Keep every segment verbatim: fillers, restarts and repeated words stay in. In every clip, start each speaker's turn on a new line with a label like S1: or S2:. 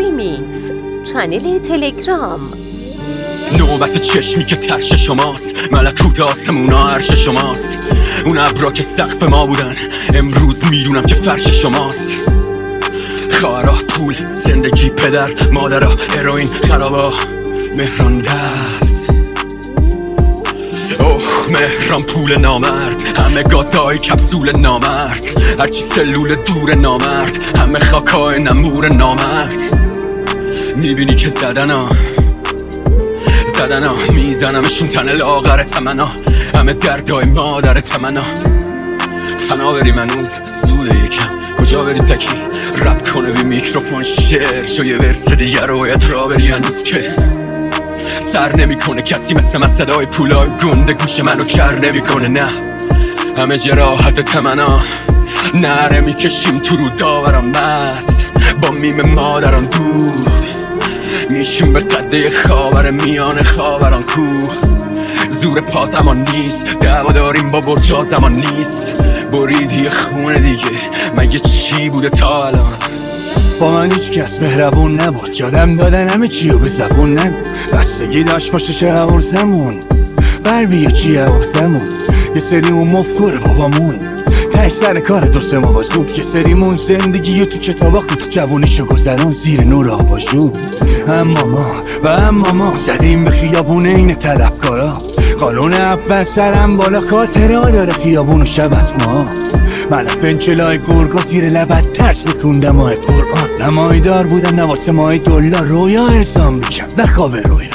S1: ریمیکس چنل تلگرام.
S2: نوبت چشمی که ترش شماست، ملکوت آسمونا عرش شماست. اون ابرا که سقف ما بودن امروز میدونم که فرش شماست. خواهرا، پول، زندگی، پدر، مادرها، هروئین، خرابا، مهران درد. اوه مهران پول نامرد، همه گازهای کپسول نامرد، هرچی سلول دور نامرد، همه خاکای نمور نامرد. میبینی که زدنا زدنا میزنمشون تن لاغر تمنا، همه دردای مادر تمنا. فنا بری منوز زوده یکم، کجا بری تکی رپ کنه بی میکروفون شعر شو یه ورس دیگر رو باید را بری هنوز که سر نمی کنه کسی مثل من صدای پولای گنده گوش منو کر نمی کنه. نه همه جراحت تمنا نره میکشیم تو رو داورم مست با میم مادران دود میشون به قده خاور میان خاوران کو. زور پات اما نیست، دعوا داریم با برجا زمان نیست. بریدی یه خونه دیگه مگه چی بوده تا الان؟
S3: با من هیچ کس مهربون نبود، یادم دادن همه چیو به زبون نگو. بستگی داشت باشه چه قبور زمون بر بیا چیه وقتمون. یه سریمون مفکور بابامون تش سر کار دو سه ما باز بود. یه سریمون زندگی تو کتابا خود جوونیشو گذران زیر نور آباژور. اما ما و اما ما زدیم به خیابون این طلبکارا. قانون اول سرم بالا خاطره ها داره خیابون و شب از ما. من فنچلای گرگا زیر لبت ترس میکوندم ماه قرآن. نمایدار بودم نواسه ماه دلار رویا ارسام میکم نخواب رویا.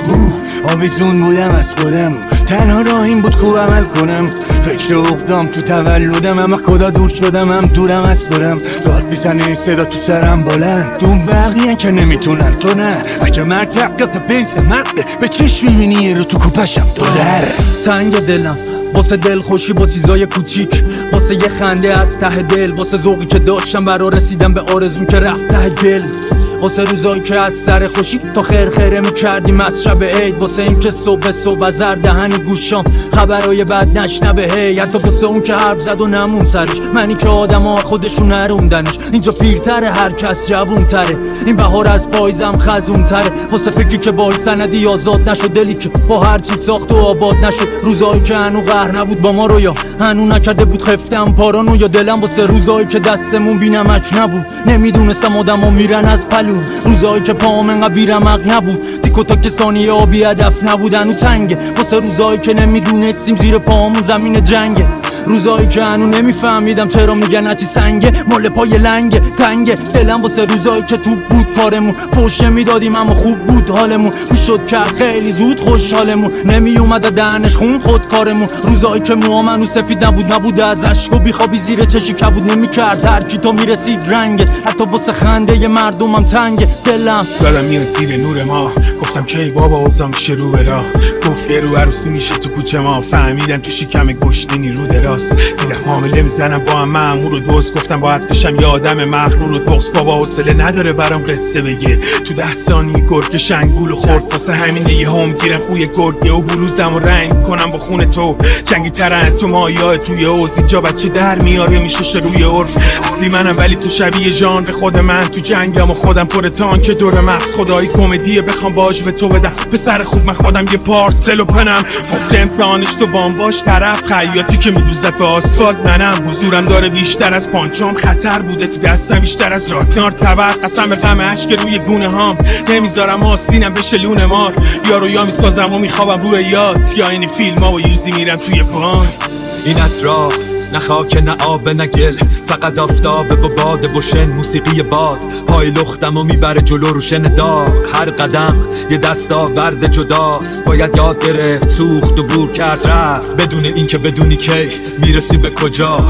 S3: آویزون بودم از خودم، تنها راهیم بود خوب عمل کنم. فکر اقدام تو تولدم، اما خدا دور شدم هم دورم از خودم. داد میزنه این صدا تو سرم بلند، دون بقیه که نمیتونن تو نه. اگه مرد حقیقت بیز مرده به چشم میبینی یه رو تو کوپشم دو در.
S4: تنگ دلم واسه دل خوشی با چیزای کوچیک، واسه یه خنده از ته دل، واسه ذوقی که داشتم برا رسیدم به آرزوم که رفت ته گل، واسه روزایی که از سر خوشی تا خیر خیره میکردیم از شب عید، واسه این که صبح صبح از هر دهن گوشام خبرای بد نشنبه هی، حتی واسه اون که حرف زد و نمون سرش، منی که آدم ها خودشون نروندنش. اینجا پیرتره هر کس جوون تره، این بهار از پاییزم خزون تره، واسه فکری که با سندی آزاد نشد، دلی که با هر چی ساخت و آباد نشد، روزایی که هنو قهر نبود با ما رو یا هنو نکرده بود خفتم پارانو، یا دلم واسه روزایی که دستمون بی نمک نبود، نمیدونستم آدم ها میرن از پلو، روزایی که پام انقدر بیرمق نبود، دیکو تا که ثانیه آبی هدف نبودن و تنگه، واسه روزایی که نمیدونستیم زیر پامون زمین جنگه، روزایی که هنو نمیفهمیدم چرا میگن هرچی سنگه مال پای لنگه تنگه، دلم واسه روزایی که تو بود کارمون، فوشه میدادیم اما خوب بود حالمون، میشد کرد خیلی زود خوشحالمون، نمی اومده دهنش خون خود کارمون، روزایی که موام هنو سفید نبود نبود از عشق و بیخوابی زیر چشی کبود، نمیکرد هر کی تو میرسید رنگه، حتی واسه خنده ی مردمم تنگه دلم.
S5: دادم میاد زیر نور ما، گفتم کی بابا اوضاع میشه رو به راه، گفت یه رو عروسی میشه تو کوچه ما، فهمیدم تو شکم گشنینی رو دراز، دیدم حامله میزنم با هم مأمور و دوست، گفتم باید بشم یه آدم مغرور و بغض، بابا حوصله نداره برام قصه بگه، تو ده ثانیه گرگ شنگول و خورد، واسه همینه یه هم گیرم خوی گرگه و بلوزم و رنگ کنم با خون تو، جنگی ترن تو مایه توی اوز، اینجا بچه در میاره میشه روی عرف، اصلی منم ولی تو شبیه جان به خود من، تو جنگم و خودم پر تانک دور مغز، خدایی کمدیه بخوام باج به تو بدم، پسر خوب من خودم یه پارسل و پنم، گفت امتحانش تو بام باش طرف، خیاطی که میدوزد به آسفالت منم، حضورم داره بیشتر از پانچام، خطر بوده تو دستم بیشتر از راکنار طبق، قسم به غم اشک روی گونه هام، نمیذارم آسینم بشه لونه مار، یارو یا میسازم و میخوابم روی یاد، یا این فیلم ها و یوزی میرم توی پان.
S4: این اطراف نه خاک نه آب نه گل، فقط آفتابه و باده و شن، موسیقی باد پای لختم و میبره جلو رو شن داغ، هر قدم یه دستاورد جداست، باید یاد گرفت سوخت و بور کرد رفت، بدون این که بدونی کی میرسی به کجا،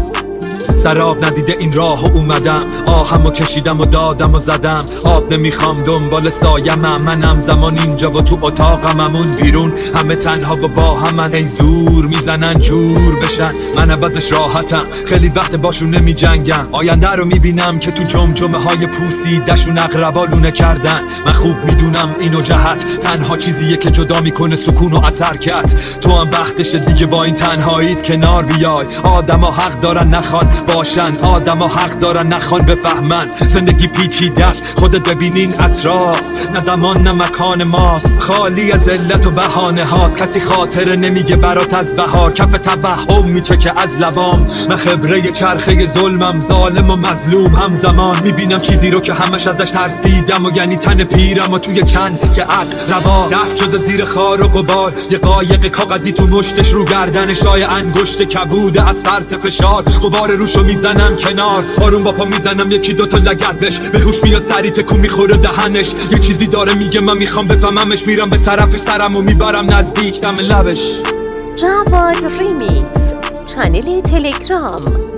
S4: سراب ندیده این راه و اومدم، آهمو کشیدم و دادم و زدم، آب نمیخوام دنبال سایمم، منم زمان اینجا و تو اتاقم، همون بیرون همه تنها و با همن، ای زور میزنن جور بشن، من عوضش راحتم، خیلی وقت باشون نمی جنگم، آینده رو میبینم که تو جمجمه های پوسیدشون اقربالونه کردن، من خوب میدونم اینو جهت تنها چیزیه که جدا میکنه سکون و از حرکت، تو هم وقتشه دیگه با این تنهاییت کنار بیای، آدم ها حق دارن نخوان باشن آدم ها حق دارن نخوان بفهمن زندگی پیچیده است خودت ببینین اطراف نه زمان نه مکان ماست خالی از علت و بهانه هاست کسی خاطره نمیگه برات از بهار کف توهم میچکه از لبام من خبره چرخه ظلمم ظالم و مظلوم همزمان میبینم چیزی رو که همش ازش ترسیدم و یعنی تن پیرم و توی چند که عقل روا رفت شده زیر خار و غبار یه قایق کاغذی تو مشتش رو گردنش های انگشت کبوده از فرط فشار غبار روشو میزنم کنار آروم با پا میزنم یکی دوتا لگد بش به هوش میاد سری تکون میخوره دهنش یه چیزی داره میگه من میخوام بفهممش میرم به طرفش سرم و میبرم نزدیک دم لبش
S1: جواد ریمیکس چنل تلگرام.